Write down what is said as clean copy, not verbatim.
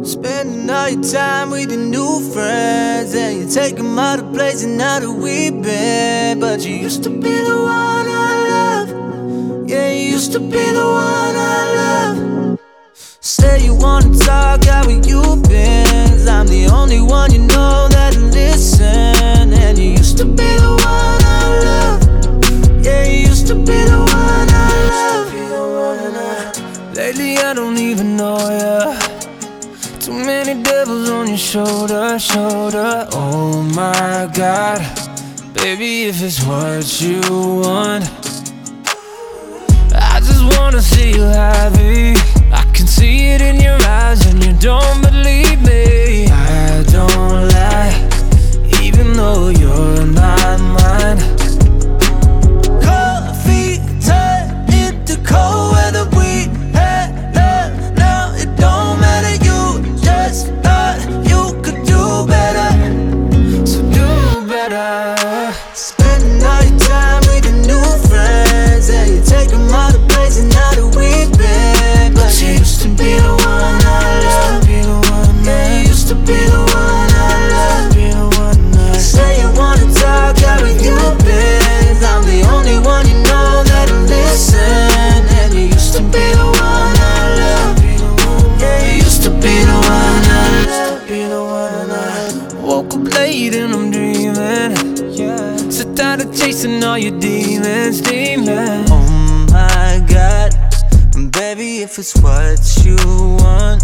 Spending all your time with your new friends, and you take them out of places now that we've been. But you used to be the one I love. Yeah, you used to be the one I love. Say you wanna talk, how where you been? 'Cause I'm the only one you know that'll listen. And you used to be the one I love. Yeah, you used to be the one I love. Lately I don't even know ya. Too many devils on your shoulder. Oh my God, baby, if it's what you want, I just wanna see you happy. I can see it in your eyes and you don't believe me. I don't lie, even though you're not mine. Cold feet turn into cold weather. We had love, now it don't matter. You just thought you could do better, so do better. Spending all your time with your new friends, and you take them out of places now that we've been. But you used to be the one I love. Yeah, you used to be the one I love. Say you wanna talk, how where you been? 'Cause I'm the only one you know that'll listen. And you used to be the one I love. Yeah, you used to be the one I love. Woke up late and I'm dreaming. So tired of chasing all your demons. Oh my God, baby, if it's what you want,